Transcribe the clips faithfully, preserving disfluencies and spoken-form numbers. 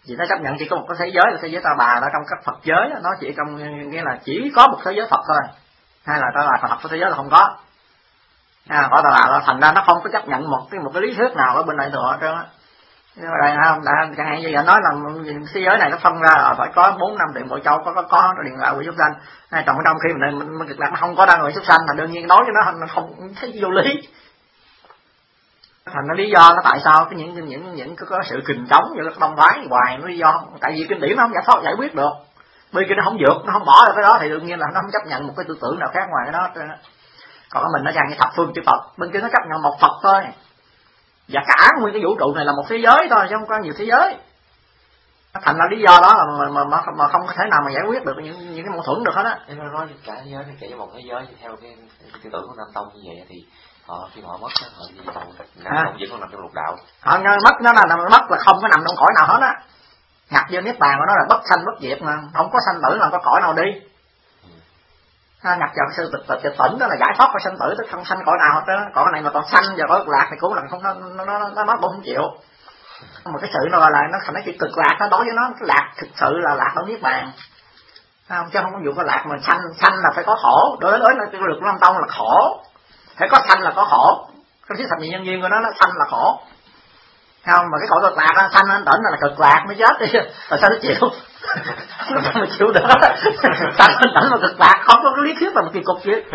Vì nó chấp nhận chỉ có một cái thế giới là thế giới Ta Bà đó, trong các Phật giới đó, nó chỉ trong nghĩa là chỉ có một thế giới Phật thôi, hay là Ta Bà Phật của thế giới là không có. À, có Ta Bà là thành ra nó không có chấp nhận một cái một cái lý thuyết nào ở bên đại thừa hết trơn á. Nhưng mà đây không, chẳng hạn như vậy nói là thế giới này nó phân ra là phải có bốn năm điện bộ châu, có có có điện đạo của súc sanh. Hay trong trong khi mình mình cực lạc nó không có đang người súc sanh, mà đương nhiên nói cho nó nó không thấy vô lý. Thành ra lý do nó tại sao cái những những những cái có sự kình trống như là đông phái hoài nó lý do, tại vì kinh điển nó không giải thoát giải quyết được. Bởi vì nó không vượt, nó không bỏ được cái đó thì đương nhiên là nó không chấp nhận một cái tư tưởng nào khác ngoài cái đó. Còn mình nó rằng cái thập phương chư Phật, bên kia nó chấp nhận một Phật thôi. Và cả nguyên cái vũ trụ này là một thế giới thôi chứ không có nhiều thế giới. Thành ra lý do đó là mà, mà, mà, mà không có thể nào mà giải quyết được những những cái mâu thuẫn được hết á. Em nói cả thế giới này kể một thế giới theo cái tư tưởng của Nam Tông như vậy thì họ khi họ mất họ gì đâu Nam Tông vẫn còn nằm trong lục đạo. Họ mất nó là mất là không có nằm trong cõi nào hết á. Ngặt vô niết bàn của nó là bất sanh bất diệt mà không có sanh tử là có cõi nào đi. Ha, nhập vào cái sự tịch tịch tỉnh đó là giải thoát khỏi sanh tử, tức không sanh cõi nào hết đó. Còn cái này mà còn sanh và cõi lạc thì cũng là không nó nó nó nó nó không chịu. Mà cái sự nó gọi là nó thành cái cực lạc, nó đối với nó cái lạc thực sự là lạc đâu niết bàn. Không, chứ không có vụ có lạc mà sanh sanh là phải có khổ. Đối với nó cái lực của Nam Tông là khổ, phải có sanh là có khổ. Cái thuyết thập nhị nhân duyên của nó nó sanh là khổ. Không, mà cái cõi cực lạc nó sanh nó tỉnh là cực lạc mới chết đi, rồi sao nó chịu? Nó mà chịu được. Sanh nó tỉnh mà cực lạc không có cái lý thuyết là một kỳ cục gì.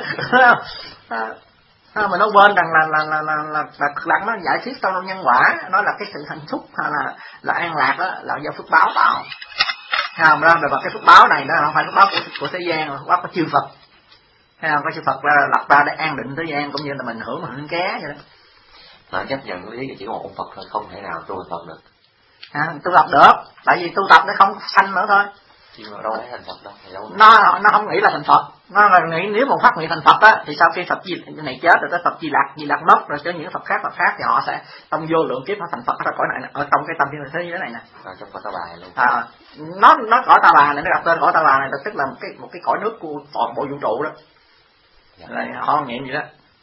À, mà nó quên rằng là là là là, là, là cực lạc nó giải thích trong nhân quả, nó là cái sự hạnh phúc hay là là an lạc đó là do phước báo tạo. Không, ra về cái phước báo này nó không phải phước báo của, của thế gian, mà phước báo của chư Phật. Thấy không, có chư Phật ra lập ra để an định thế gian cũng như là mình hưởng mà hưởng ké vậy đó. Mà chấp nhận lý chỉ có một ông Phật thôi, không thể nào tu Phật được. À, tu tập được, tại vì tu tập nó không sanh nữa thôi. Nhưng mà đâu thấy thành Phật đâu, đâu. Nó nó không nghĩ là thành Phật, nó là nghĩ nếu mà phát nguyện thành Phật á thì sau khi Phật Di này chết rồi tới Phật Di Lạc, Di Lạc mất rồi tới những Phật khác Phật khác thì họ sẽ trong vô lượng kiếp họ thành Phật ở cõi này ở trong cái tâm thiên thế giới này nè. À, trong cõi Ta Bà luôn. À, nó nó cõi Ta Bà này nó đặt tên cõi Ta Bà này tức là một cái một cái cõi nước của toàn bộ vũ trụ đó. Dạ. Là họ nghiệm gì đó.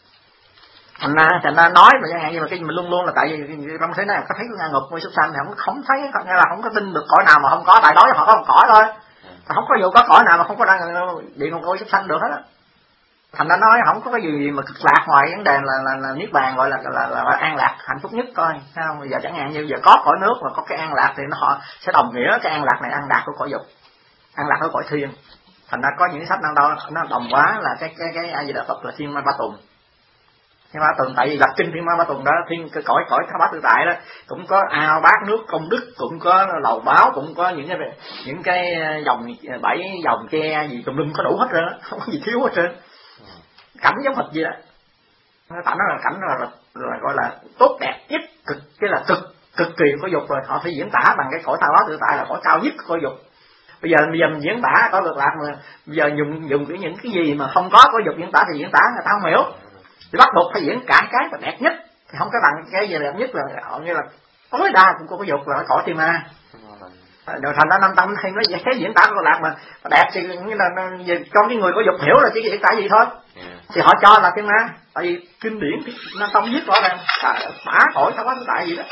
Thành ra thành ra nói mà chẳng hạn như mà cái mình luôn luôn là tại vì trong thế này có thấy cái ngục với súc sanh thì không không thấy nghĩa là không có tin được cõi nào mà không có, tại đó họ có một cõi thôi. Không có vụ có cõi nào mà không có đang địa ngục ôi súc sanh được hết á. Thành ra nói không có cái gì mà cực lạc ngoài vấn đề là là, là niết bàn gọi là là, là, là an lạc hạnh phúc nhất thôi. Thấy không? Bây giờ chẳng hạn như giờ có cõi nước mà có cái an lạc thì nó họ sẽ đồng nghĩa cái an lạc này an lạc của cõi dục, an lạc của cõi thiên. Thành ra có những sách nào đâu nó đồng hóa là cái cái cái A Di Đà Phật là thiên ma ba tùng. Thiên ma ba tùng tại vì lập kinh thiên ma ba tùng đó, thiên cái cõi cõi Tha Bát Tự Tại đó cũng có ao bát nước công đức, cũng có lầu báo, cũng có những cái những cái dòng bảy dòng tre gì tùm lum có đủ hết trơn á, không có gì thiếu hết trơn. Cảnh giống Phật gì đó, cảnh đó là cảnh là, là, là gọi là tốt đẹp nhất, cực cái là cực cực kỳ có dục rồi, họ phải diễn tả bằng cái cõi Tha Bát Tự Tại là cõi cao nhất có dục. Bây giờ bây giờ mình diễn tả có cực lạc mà bây giờ dùng dùng cái những cái gì mà không có có dục diễn tả thì diễn tả người ta không hiểu, thì bắt buộc phải diễn cả cái mà đẹp nhất, thì không có bằng cái gì đẹp nhất là họ như là tối đa cũng có cái dục là cõi thiên ma. Rồi thành ra Nam Tông hay nói dễ diễn tả cực lạc mà đẹp thì như là cho cái người có dục hiểu là chỉ diễn tả gì thôi, thì họ cho là thiên ma, tại vì kinh điển thì Nam Tông viết rõ ràng xả khỏi Tha Bát Tự Tại gì đó.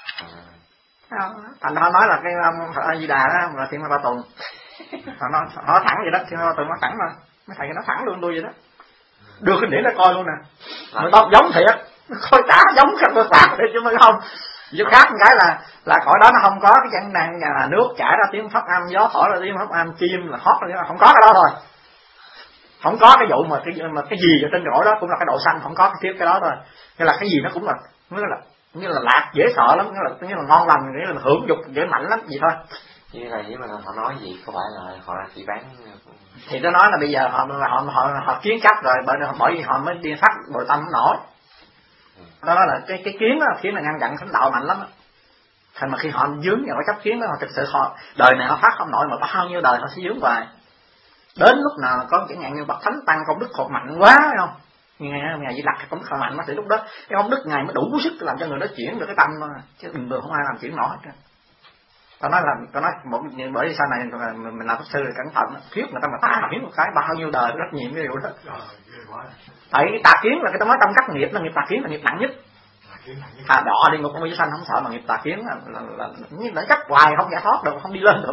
Thành ra họ nói là cái A Di Đà đó là thiên ma ba tùng. Họ nói họ thẳng vậy đó, thiên ma ba tùng nó thẳng mà mấy thầy nó thẳng luôn tôi vậy đó, đưa cái điển nó coi luôn nè, nó đọc giống thiệt, coi chả giống cái cực lạc đấy chứ mới không. Chứ khác một cái là là cõi đó nó không có cái chân năng là nước chảy ra tiếng pháp âm, gió thổi ra tiếng pháp âm, chim là hót ra, không có cái đó thôi. Không có cái vụ mà cái mà cái gì ở trên cõi đó cũng là cái độ xanh, không có cái tiếp cái đó thôi. Nghĩa là cái gì nó cũng là nghĩa là như là lạc dễ sợ lắm, nghĩa là như là ngon lành, nghĩa là hưởng dục dễ mạnh lắm gì thôi. Như là nếu mà họ nói gì có phải là họ là chỉ bán thì tôi nói là bây giờ họ họ họ, họ kiến chấp rồi bởi bởi vì họ mới đi phát nội tâm nổi. Đó là cái cái kiến đó, kiến là ngăn chặn thánh đạo mạnh lắm. Thành mà khi họ dướng vào cái chấp kiến đó, họ thực sự họ đời này họ phát không nổi mà bao nhiêu đời họ sẽ dướng hoài. Đến lúc nào có chẳng hạn như bậc thánh tăng công đức họ mạnh quá phải không? Ngày ngày Di Lặc cũng không mạnh mà thì lúc đó cái công đức ngài mới đủ sức làm cho người đó chuyển được cái tâm mà. Chứ bình thường không ai làm chuyển nổi hết. Tao nói là tao nói một bởi vì sau này mình làm pháp sư thì cẩn thận thuyết người ta mà tà kiến một cái bao nhiêu đời rất nhiều cái điều đó. Tại cái tà kiến là cái tao nói trong các nghiệp là nghiệp tà kiến là nghiệp nặng nhất. à đọa địa ngục không có sanh không sợ, mà nghiệp tà kiến là là, là, là, là chấp hoài không giải thoát được, không đi lên được.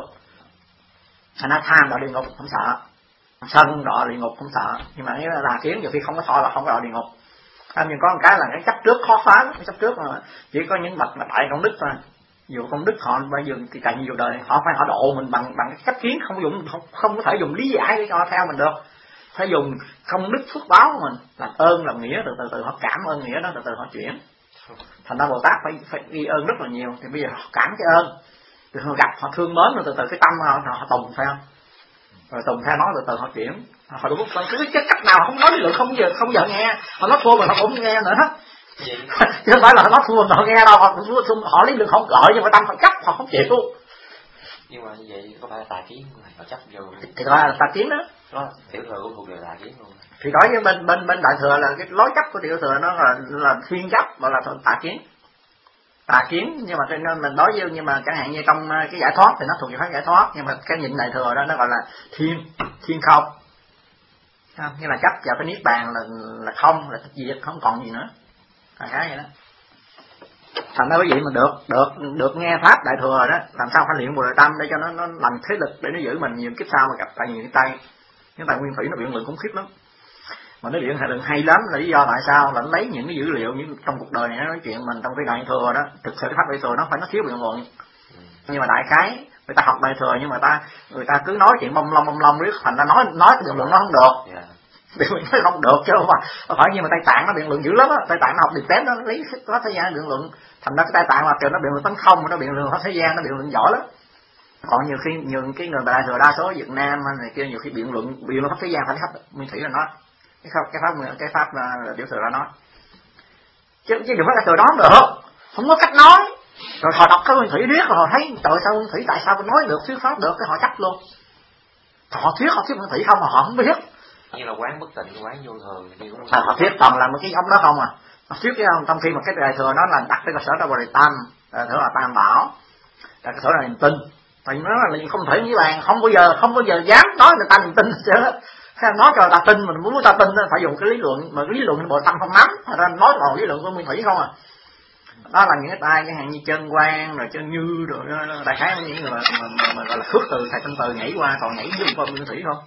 Thành ra tham đọa địa ngục không sợ, sân đọa địa ngục không sợ, nhưng mà nếu là tà kiến nhiều khi không có thọ là không có đọa địa ngục. À, nhưng có một cái là cái chấp trước khó phá, cái chấp trước mà chỉ có những bậc mà đại công đức thôi. Dù công đức họ bây giờ thì càng nhiều đời họ phải họ độ mình bằng bằng cái cách kiến, không dùng không, không có thể dùng lý giải để cho theo mình được, phải dùng công đức phước báo của mình, làm ơn làm nghĩa, từ từ từ họ cảm ơn nghĩa đó, từ từ họ chuyển. Thành ra Bồ Tát phải phải ghi ơn rất là nhiều, thì bây giờ họ cảm cái ơn, từ họ gặp họ thương mến, rồi từ từ cái tâm họ họ tùng theo, rồi tùng theo nó, từ từ họ chuyển, họ đúng không? Cứ cái cách nào không nói lý luận không giờ không giờ nghe, họ nói thua mà họ cũng nghe nữa hết. Chứ không phải là nó thua mà họ nghe đâu, họ họ lý luận không gợi nhưng mà tâm họ chấp, họ không chịu. Nhưng mà như vậy có phải là tà kiến không? Họ chấp vô thì gọi là tà kiến đó. Đó, tiểu thừa cũng thuộc về tà kiến luôn. Thì nói với bên bên bên đại thừa là cái lối chấp của tiểu thừa nó là là thiên chấp, gọi là tà kiến. Tà kiến, nhưng mà nên mình đối với, nhưng mà chẳng hạn như trong cái giải thoát thì nó thuộc về pháp giải thoát, nhưng mà cái nhìn đại thừa đó nó gọi là thiên thiên không. Không, như là chấp vào cái niết bàn là là không, là diệt, không còn gì nữa. Là cái vậy đó. Thành ra quý vị mà được được được nghe pháp đại thừa đó, làm sao phải luyện Bồ Đề Tâm để cho nó nó làm thế lực để nó giữ mình nhiều kiếp sau mà gặp tại nhiều cái tay. Cái tài nguyên thủy nó biện luận khủng khiếp lắm. Mà nó biện luận hay lắm là lý do tại sao là nó lấy những cái dữ liệu những trong cuộc đời này nó nói chuyện mình trong cái đại thừa đó, thực sự cái pháp đại thừa nó phải nó thiếu biện luận. Nhưng mà đại khái người ta học đại thừa nhưng mà ta người ta cứ nói chuyện bông lông bông lông riết, thành ra nói nói cái biện luận nó không được. Yeah. Biện luận nó không được chứ không phải, không phải như mà Tây Tạng nó biện luận dữ lắm á, Tây Tạng nó học điệp tém nó lấy có thế gian biện luận, thành ra cái Tây Tạng mà kiểu nó biện luận tấn không, nó biện luận hết thế gian, nó biện luận giỏi lắm. Còn nhiều khi nhiều cái người đại thừa đa số Việt Nam này kia nhiều khi biện luận biện luận hết thế gian phải hết Nguyên Thủy là nói cái pháp cái pháp cái pháp là tiểu thừa đã nói, chứ chứ đừng phải là từ đó được, không có cách nói. Rồi họ đọc cái Nguyên Thủy biết rồi họ thấy trời sao Nguyên Thủy tại sao nói được thuyết pháp được, cái họ chấp luôn. Họ thuyết họ thuyết Nguyên Thủy không mà họ không biết. Như là quán bất tịnh, quán vô thường thì cũng à, họ thuyết toàn là một cái ông đó không à. Họ thuyết cái ông trong khi mà cái đại thừa nó là đặt cái cơ sở là Bồ Đề Tâm, đại thừa là Tam Bảo, đại cơ sở là niềm tin. Tại nó là không thể với bạn, không bao giờ không bao giờ dám nói người ta niềm tin chứ. Nói cho ta tin, mình muốn ta tin phải dùng cái lý luận, mà lý luận Bồ Tâm không nắm, thành ra nói vào lý luận của Nguyên Thủy không à. Đó là những cái tay cái hàng như chân quan rồi chân như rồi đại khái những người mà, mà, mà, mà gọi là khước từ thầy tinh từ nhảy qua còn nhảy vô qua Nguyên Thủy không.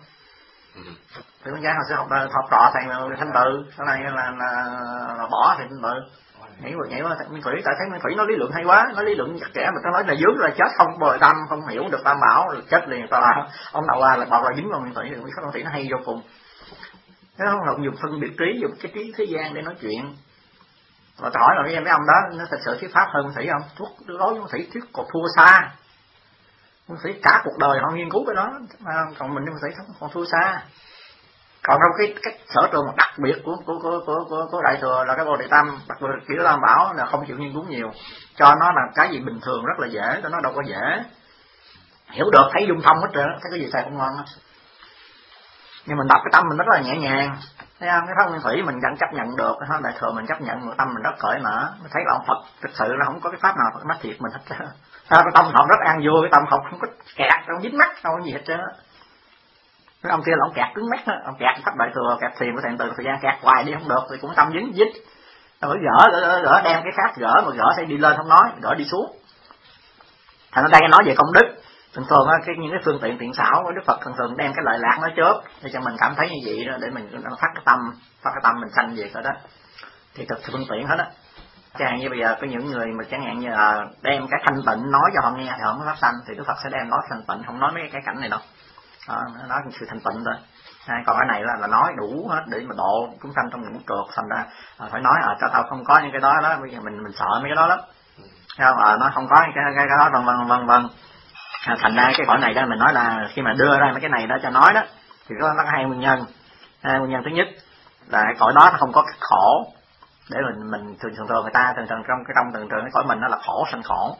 Thì con gái họ sẽ học học trọ thầy thanh tự, sau này là, là, là bỏ thầy thanh tự nhảy qua nhảy qua Nguyên Thủy, tại thấy Nguyên Thủy nói lý luận hay quá, nói lý luận chặt chẽ mà ta nói là dướng là chết, không Bồ Đề Tâm không hiểu được Tam Bảo là chết liền. Ta là ông nào qua là bọc là dính vào Nguyên Thủy, thì Nguyên Thủy nó hay vô cùng. Nó không học dùng phân biệt trí, dùng cái trí thế gian để nói chuyện. Mà ta hỏi là mấy ông đó nó thật sự thuyết pháp hơn Nguyên Thủy không? Thuốc đối với Nguyên Thủy thuyết còn thua xa. Nguyên Thủy cả cuộc đời họ nghiên cứu cái đó, còn mình Nguyên Thủy không còn thua xa. Còn trong cái cái sở trường đặc biệt của của của của của, của đại thừa là cái Bồ Đề Tâm, đặc biệt kiểu Tam Bảo là không chịu nghiên cứu nhiều, cho nó là cái gì bình thường rất là dễ, cho nó đâu có dễ hiểu được, thấy dung thông hết trơn, thấy cái gì thầy không ngon hết. Nhưng mình đọc cái tâm mình rất là nhẹ nhàng, thấy không? Cái pháp Nguyên Thủy mình vẫn chấp nhận được, cái pháp đại thừa mình chấp nhận, tâm mình rất cởi mở, mình thấy là ông Phật thực sự là không có cái pháp nào Phật mắc thiệt mình hết trơn. Cái tâm Phật rất an vui, cái tâm Phật không có kẹt, không dính mắt, không có gì hết trơn. Cái ông kia là ông kẹt cứng mắt đó, ông kẹt pháp đại thừa, kẹt thiền của thầy từ thời gian kẹt hoài đi không được thì cũng tâm dính dính. Rồi gỡ, gỡ gỡ đem cái khác gỡ mà gỡ sẽ đi lên không nói, gỡ đi xuống. Thành ra đây nói về công đức, thường thường á cái những cái phương tiện tiện xảo của Đức Phật thường thường đem cái lợi lạc nó chớp để cho mình cảm thấy như vậy đó, để mình phát cái tâm, phát cái tâm mình sanh về cái đó. Thì thực phương tiện hết á. Chẳng hạn như bây giờ có những người mà chẳng hạn như là đem cái thanh tịnh nói cho họ nghe thì họ mới phát sanh, thì Đức Phật sẽ đem nói thanh tịnh, không nói mấy cái cảnh này đâu. À, nói sự thanh tịnh thôi. À, còn cái này là, là nói đủ hết để mà độ chúng sanh trong những trượt, thành ra à, phải nói à, cho tao không có những cái đó đó, bây giờ mình mình sợ mấy cái đó lắm. Không, à, nó không có cái cái, cái đó vân vân vân vân. À, thành ra cái hỏi này đó mình nói là khi mà đưa ra mấy cái này đó cho nói đó thì có nó có hai nguyên nhân. Hai nguyên nhân thứ nhất là cái cõi đó nó không có cái khổ để mình mình thường thường thường người ta thường thường trong cái trong thường thường cái cõi mình nó là khổ sanh khổ.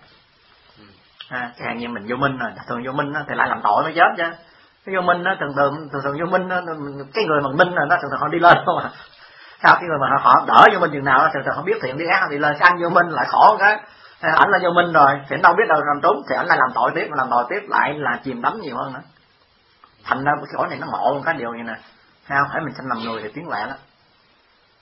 À, cái hàng như mình vô minh rồi, thường vô minh thì lại làm tội mới chết chứ. Cái vô minh nó thường thường thường thường vô minh nó, cái người mà minh là nó thường thường họ đi lên không à. Sao cái người mà họ, họ đỡ vô minh chừng nào thường thường họ biết thiện biết ác thì lên cái anh vô minh lại khổ cái ảnh là vô minh rồi thì anh đâu biết đâu làm trốn thì ảnh lại làm tội tiếp, mà làm tội tiếp lại là chìm đắm nhiều hơn nữa. Thành ra cái cõi này nó ngộ một cái điều như nè, sao phải mình sanh làm người thì tiến lẹ đó.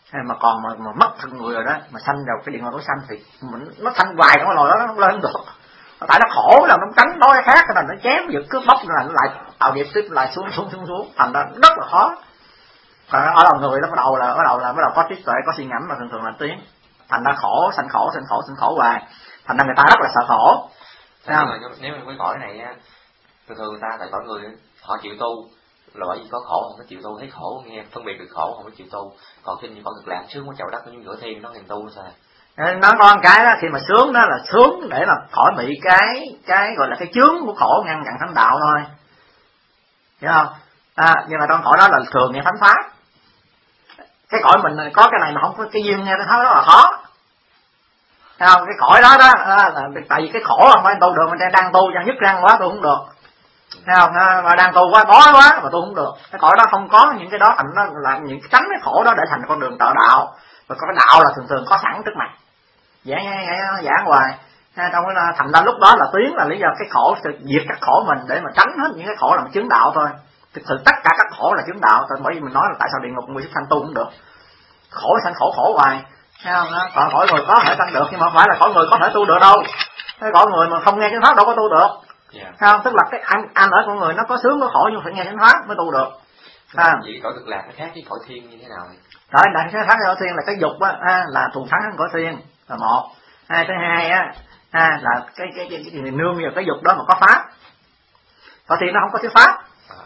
mà còn mà, mà mất thân người rồi đó mà sanh vào cái địa ngục tối xanh thì mình, nó sanh hoài trong cái lồi đó nó không lên được, tại nó khổ là nó tránh đói khác cái thành nó chém giật cướp bóc là nó lại tạo nghiệp tiếp lại xuống xuống xuống xuống thành ra rất là khó. Còn ở đầu người nó bắt đầu là bắt đầu là bắt đầu có trí tuệ có suy ngẫm mà thường thường là tiếng thành ra khổ sanh khổ sanh khổ sanh khổ hoài, thành ra người ta rất là sợ khổ. Nếu mà nếu mà cái cõi này á thường thường người ta tại cõi người họ chịu tu là bởi vì có khổ không có chịu tu, thấy khổ nghe phân biệt được khổ không có chịu tu, còn khi như cõi Cực Lạc sướng quá chậu đất như nửa thiên nó thèm tu sao? Nó có một cái đó khi mà sướng đó là sướng để mà khỏi bị cái cái gọi là cái chướng của khổ ngăn chặn thánh đạo thôi, hiểu không? À, nhưng mà trong cõi đó là thường nghe thánh pháp. Cái cõi mình có cái này mà không có cái duyên nghe thánh pháp rất là khó. Thấy không? Cái cõi đó đó là tại vì cái khổ không phải tu được, mình đang tu đang nhức răng quá tôi không được. Thấy không? Mà đang tu quá đói quá mà tôi không được. Cái cõi đó không có những cái đó, thành nó là những tránh cái khổ đó để thành con đường trợ đạo. Và có cái đạo là thường thường có sẵn trước mặt. Giảng giảng hoài. Trong cái thành ra lúc đó là tuyến là lý do cái khổ sự diệt các khổ mình để mà tránh hết những cái khổ làm chứng đạo thôi. Thực sự tất cả các khổ là chứng đạo, bởi vì mình nói là tại sao địa ngục người súc sanh tu cũng được. Khổ sanh khổ khổ hoài. Thấy không? Còn cõi người có thể tăng được nhưng mà không phải là cõi người có thể tu được đâu. Cái cõi người mà không nghe chánh pháp đâu có tu được. Yeah. Thấy không? Tức là cái ăn ăn ở con người nó có sướng có khổ nhưng phải nghe chánh pháp mới tu được. À. Vậy cõi Cực Lạc nó khác với cõi thiên như thế nào vậy? Cõi đại khác với cõi thiên là cái dục á là thù thắng hơn cõi thiên là một. Hai thứ hai á à, là cái cái cái, cái, cái nương vào cái dục đó mà có pháp. Cõi thiên nó không có thuyết pháp.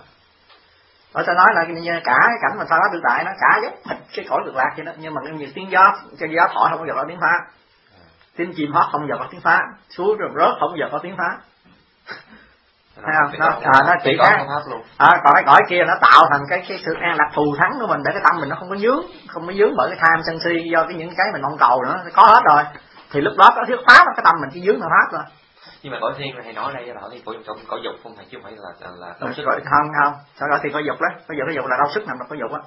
Ở ta nói là cả cái cảnh mà ta nói tự tại nó cả giống hệt cái cõi Cực Lạc vậy đó, nhưng mà cái tiếng gió cái gió thổi không bao giờ có tiếng pháp, tiếng chim hót không bao giờ có tiếng pháp, suối rồi rớt không bao giờ có tiếng pháp. Thấy không? Nó à, nó chỉ khác. À, còn cái cõi kia nó tạo thành cái cái sự an lạc thù thắng của mình để cái tâm mình nó không có dướng, không có dướng bởi cái tham sân si do cái những cái mình mong cầu nữa, có hết rồi. Thì lúc đó có thuyết pháp cái tâm mình chỉ dướng vào pháp thôi. Nhưng mà cõi thiên là thầy nói đây là cõi cõi cõi dục không phải chứ không phải là là đau sức. Không không, sao cõi thiên có dục đấy, có dục cái dục là đau sức nằm trong có dục á.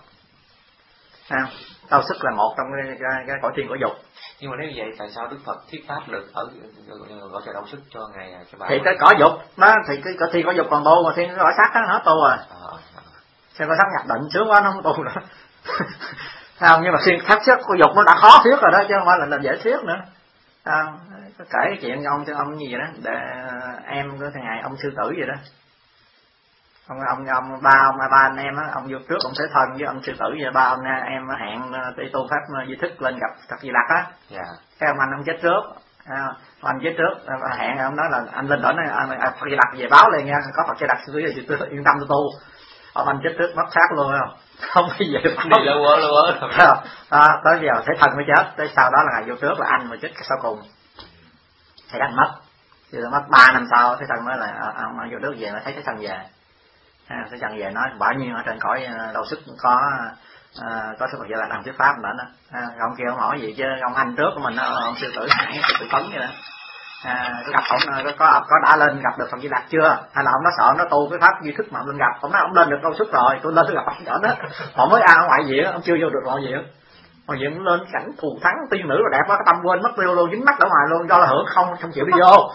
À, đau sức là một trong cái cái, cái cõi thiên có dục. Nhưng mà nếu như vậy tại sao Đức Phật thuyết pháp được ở gọi cho đau sức cho ngài cho bà? Thì cái cõi dục nó thì cái cõi thiên có dục còn tu mà thiên cõi sắc nó hết tu rồi. À, sao cõi sắc nhập định sướng quá nó không tu nữa. Không, nhưng mà thiên thác sức có dục nó đã khó thuyết rồi đó chứ không phải là, là dễ thuyết nữa. À, kể cái chuyện ông cho ông như vậy đó, để em của thằng ngày ông sư tử vậy đó, ông ông ông ba ông ba anh em á, ông vô trước ông sẽ thân với ông sư tử vậy, ba ông em hẹn đi tu pháp di thức lên gặp Phật Di Lặc á. Yeah. Cái ông anh ông chết trước, à, anh chết trước hẹn ông nói là anh lên đỉnh này Phật Di Lặc về báo liền nha, có Phật Di Lặc sư tử yên tâm tôi tu. Ông anh chết trước mất xác luôn không? Không bây giờ đi lâu quá luôn á. À, tới giờ thấy thần mới chết, tới sau đó là ngày vô trước là anh mà chết sau cùng. Thầy anh mất, thì mất ba năm sau thấy thần mới là ông vô trước về mới thấy cái thần về. À, thấy thần về nói bao nhiêu ở trên cõi đau sức có à, có số Phật Di Lặc làm thuyết pháp nữa đó. À, ông kia ông hỏi gì chứ ông anh trước của mình đó, ông sư tử hãng tự tấn vậy đó. À, gặp ông có có đã lên gặp được Phật Di Lặc chưa, hay là ông nó sợ nó tu cái pháp duy thức mà ông lên gặp, ông nói ông lên được đau sức rồi tôi lên tôi gặp ông đó họ mới ăn ở ngoại viện ông chưa vô được ngoại viện ngoại viện lên cảnh thù thắng tiên nữ rồi đẹp quá cái tâm quên mất tiêu luôn, dính mắt ở ngoài luôn do là hưởng không không chịu đi vô.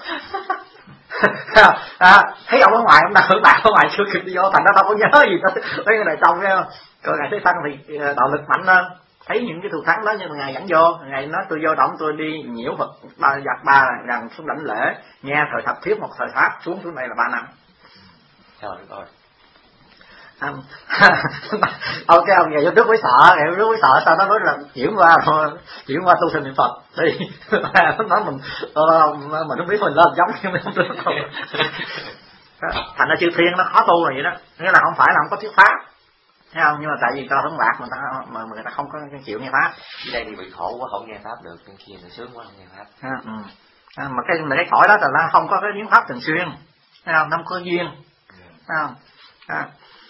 À, thấy ông ở ngoài ông đang hưởng đạo ở ngoài chưa kịp đi vô thành nó đâu có nhớ gì tới mấy cái này trong cái rồi ngày Thế Phân thì đạo lực mạnh hơn, thấy những cái thù thắng đó nhưng mà ngài dẫn vô, ngài nói tôi vô động tôi đi nhiễu Phật ba giặc ba rằng xuống lãnh lễ nghe thời thập thuyết một thời pháp xuống xuống này là ba năm. Trời ơi. Um, ok ông ngày vô trước mới sợ, ngày vô trước mới sợ sao nó nói là chuyển qua chuyển qua tu sinh niệm Phật thì nó nói mình uh, mình không biết mình lên giống như mấy ông tướng không. Thành ra chư thiên nó khó tu là vậy đó, nghĩa là không phải là không có thuyết pháp. Thấy không? Nhưng mà tại vì cho hưởng bạc mà ta mà người ta không có chịu nghe pháp. Ở đây thì bị khổ quá không nghe pháp được, bên kia thì sướng quá không nghe pháp. À, ừ. À, mà cái mà cái cõi đó là nó không có cái biến pháp thường xuyên, thấy không? Nó không có duyên, thấy không? À.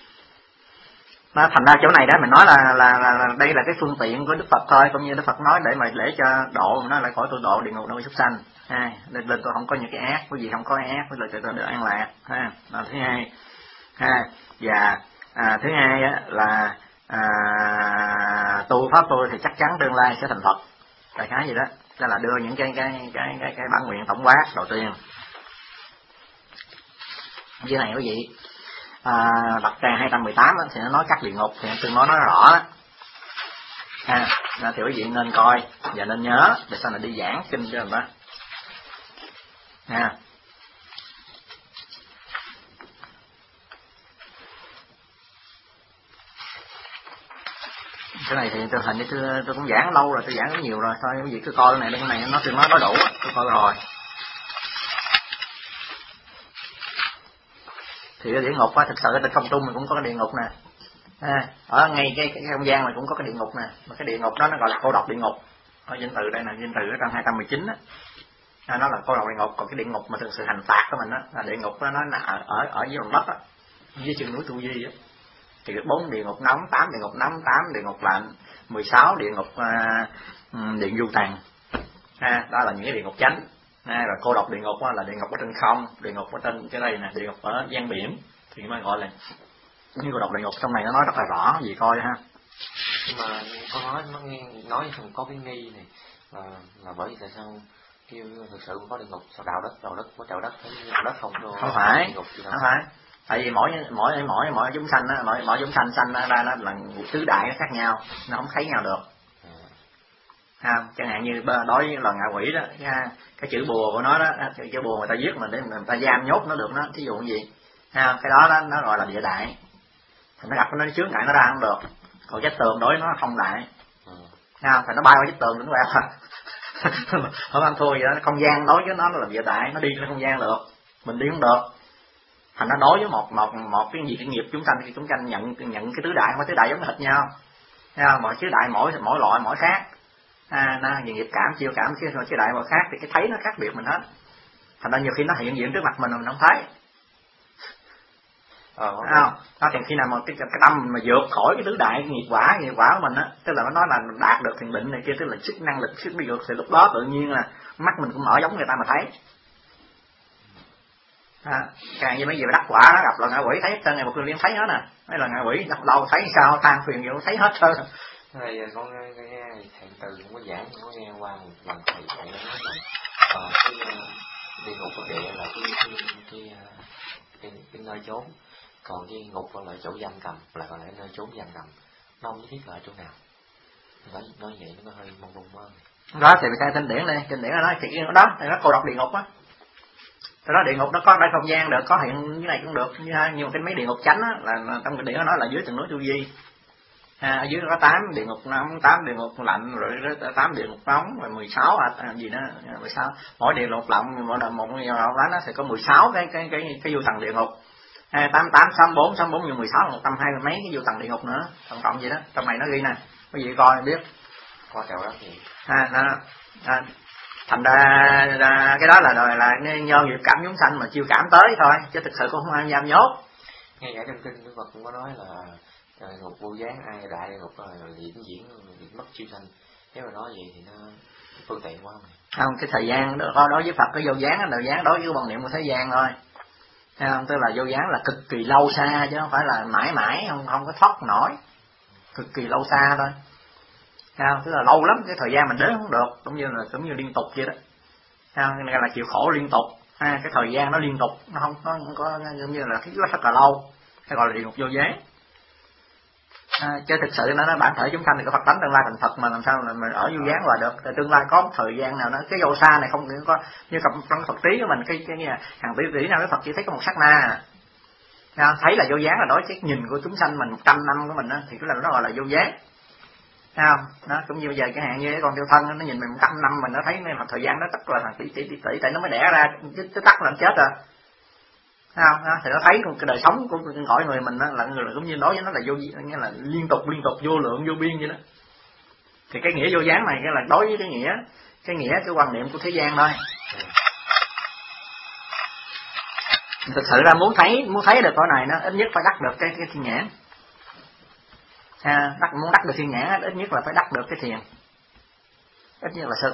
Nó thành ra chỗ này đó mình nói là, là là là đây là cái phương tiện của Đức Phật thôi, cũng như Đức Phật nói để mà để cho độ nó lại khỏi tôi độ địa ngục nơi súc sanh. Ha, lên lên tôi không có những cái ác, cái gì không có ác, với lại tôi được an lạc. Ha, là thứ hai. Ha, và à, thứ hai á, là à, tu pháp tôi thì chắc chắn tương lai sẽ thành Phật, đại khái gì đó, đó là đưa những cái cái cái cái cái bản nguyện tổng quát đầu tiên. Dưới này quý vị à, đặt trang hai trăm mười tám á, thì nó nói các địa ngục thì tôi nói nó rõ đó. ha. À, thì quý vị nên coi và nên nhớ để sau này đi giảng kinh cho mình đó ha. Cái này thì tôi hình như tôi, tôi cũng giảng lâu rồi, tôi giảng cũng nhiều rồi, thôi quý vị cứ coi cái này, cái này nó tôi nói có đủ, tôi coi rồi. Thì cái địa ngục á, thực sự ở trên không trung mình cũng có cái địa ngục nè, à, ở ngay cái, cái không gian này cũng có cái địa ngục nè, mà cái địa ngục đó nó gọi là cô độc địa ngục. Ở danh từ đây nè, danh từ ở trong hai trăm mười chín á, à, nó là cô độc địa ngục. Còn cái địa ngục mà thực sự hành phạt của mình á, là địa ngục đó nó là ở ở, ở dưới lòng đất á, dưới chân núi Tu Di á. Thì bốn địa ngục nóng, tám địa ngục nóng, tám địa ngục lạnh, mười sáu địa ngục uh, điện du tàn, à, đó là những cái địa ngục chánh. À, rồi cô độc địa ngục là địa ngục ở trên không, địa ngục ở trên cái đây nè, địa ngục ở gian biển, thì mới gọi là những cô độc địa ngục. Trong này nó nói rất là rõ, gì coi ha. Nhưng mà có nói nó nghe nói không có cái nghi này là, là bởi vì tại sao kêu thực sự có địa ngục, sao đào đất đào đất có đào đất thấy đào đất không thôi. Không phải, không phải. Tại vì mỗi mỗi mỗi mỗi chúng sanh á, mỗi mỗi chúng sanh sanh ra nó là tứ đại nó khác nhau, nó không thấy nhau được. Ha, chẳng hạn như đối với loài ngạ quỷ đó, cái, cái chữ bùa của nó đó, cái chữ bùa người ta viết mà để người ta giam nhốt nó được, nó thí dụ như gì, ha, cái đó, đó nó gọi là địa đại, thì nó gặp nó chướng ngại nó ra không được. Còn vách tường đối với nó không đại, ha, thì nó bay qua vách tường đứng quẹo không ăn thua gì đó. Không gian đối với nó là địa đại, nó đi lên không gian được, mình đi không được. Thành nó đối với một một một cái gì cái nghiệp chúng sanh, thì chúng sanh nhận nhận cái tứ đại, không có tứ đại giống hệt nhau, ha, mỗi tứ đại mỗi mỗi loại mỗi khác. À, nó nghiệp cảm, chiêu cảm, cái rồi cái đại mà khác thì cái thấy nó khác biệt mình hết. Thành ra nhiều khi nó hiện diện trước mặt mình mình không thấy. Ờ, okay. Không? Nó thì khi nào mà cái, cái tâm mà vượt khỏi cái tứ đại cái nghiệp quả, nghiệp quả của mình á, tức là nó nói là mình đạt được thiền định này kia, tức là sức năng lực, sức vượt, thì lúc đó tự nhiên là mắt mình cũng mở giống người ta mà thấy. À, càng như mấy gì mà đắc quả nó gặp là ngạ quỷ thấy hết trơn, ngày một liên thấy hết nè, mấy là ngạ quỷ gặp đâu thấy sao than phiền gì cũng thấy hết trơn. Này con nghe thầy từ không có giảng, không có nghe qua một lần thầy thầy nói là ờ, cái địa ngục của địa là cái cái cái, cái, cái nơi trốn, còn cái ngục là chỗ giam cầm, là còn lại nơi trốn giam cầm, nó không biết là ở chỗ nào. Nói nói vậy nó có hơi mông lung quá. Đó thì mình xem kinh điển đây, kinh điển nó nói thì đó thì nó cô độc địa ngục á. Từ đó địa ngục nó có đây không gian được, có hiện như này cũng được, như nhưng mà cái mấy địa ngục chánh á là, là trong kinh điển nó nói là dưới từng núi Tu Di. À, ở dưới nó có tám địa ngục nóng, tám địa ngục lạnh, rồi tám địa ngục nóng, rồi mười sáu à, gì đó, mười sáu. Mỗi địa ngục lạnh, mỗi một địa ngục lạnh nó sẽ có mười sáu cái cái cái cái vô tầng địa ngục. À, tám tám sáu bốn sáu bốn nhân mười sáu là một trăm hai mươi mấy cái vô tầng địa ngục nữa, tổng cộng gì đó. Trong này nó ghi nè, quý vị coi biết. Coi kẹo đó thì. À, nó, à, thành ra, ra cái đó là là, là nhờ nghiệp cảm chúng sanh mà chiêu cảm tới thôi, chứ thực sự cũng không ai giam nhốt. Ngay cả trong kinh Đức Phật cũng có nói là à, ngục vô gián ai đại ngục là diễn diễn diễn mất chiêu sanh. Nếu mà nói vậy thì nó phương tiện quá mà. Không, cái thời gian đó đối với Phật cái vô gián là gián đối với quan niệm của thế gian thôi. Thấy không? Tức là vô gián là cực kỳ lâu xa chứ không phải là mãi mãi không không có thoát nổi, cực kỳ lâu xa thôi. Thấy không? Tức là lâu lắm, cái thời gian mình đến không được, cũng như là cũng như liên tục vậy đó. Thấy không? Cái này là chịu khổ liên tục, ha, cái thời gian nó liên tục, nó không có không có giống như là cái rất là lâu, cái gọi là địa ngục vô gián. À, chứ thực sự nó nói bản thể chúng sanh thì có Phật tánh tương lai thành Phật mà làm sao mà mình ở vô gián hoài được. Thì tương lai có một thời gian nào nó cái vô xa này không có như trong Phật trí của mình, cái cái hàng tỷ tỷ nào cái Phật chỉ thấy có một sát na, à, thấy là vô gián là đối cái nhìn của chúng sanh mình một trăm năm của mình đó, thì cái là nó gọi là vô gián. Thấy không? Nó cũng như bây giờ cái hạn như cái con tiêu thân nó nhìn mình một trăm năm mình nó thấy mà thời gian nó tất là hàng tỷ tỷ tỷ tỷ tại nó mới đẻ ra chứ, chứ tắt là nó chết rồi. Không, thì nó thấy cái đời sống của cõi người mình đó, là người là cũng như nói với nó là vô nghĩa là liên tục liên tục vô lượng vô biên vậy đó. Thì cái nghĩa vô gián này cái là đối với cái nghĩa cái nghĩa cái quan niệm của thế gian thôi. Thực sự ra muốn thấy muốn thấy được cõi này nó ít nhất phải đắc được cái cái thiên nhãn. À, đắc, muốn đắc được thiên nhãn ít nhất là phải đắc được cái thiền, ít nhất là sơ